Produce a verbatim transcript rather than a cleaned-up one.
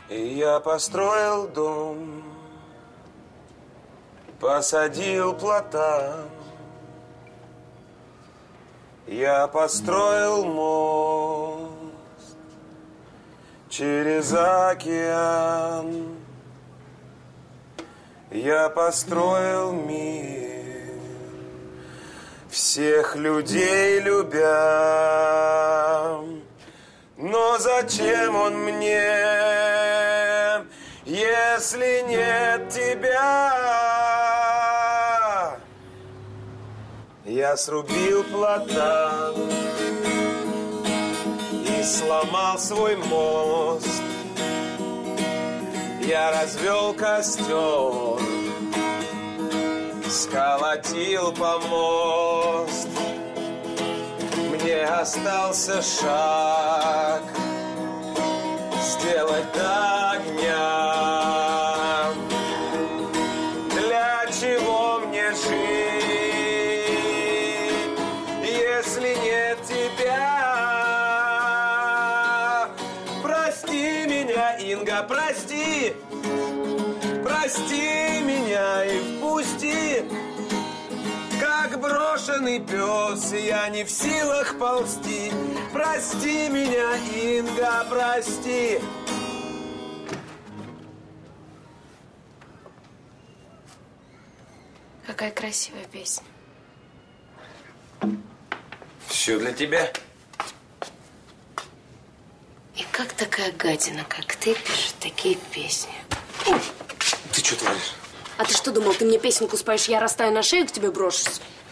И я построил дом, посадил платан. Я построил мост через океан. Я построил мир, всех людей любя. Но зачем он мне, если нет тебя? Я срубил платан и сломал свой мост. Я развел костер, сколотил помост. Мне остался шаг сделать до огня. Для чего мне жить, если нет тебя? Прости меня, Инга, прости. Прости меня и впусти. Как брошенный пес, я не в силах ползти. Прости меня, Инга, прости. Какая красивая песня. Все для тебя. И как такая гадина, как ты, пишет такие песни? Ты что творишь? А ты что думал, ты мне песенку споешь, я растаю на шею, к тебе брошусь?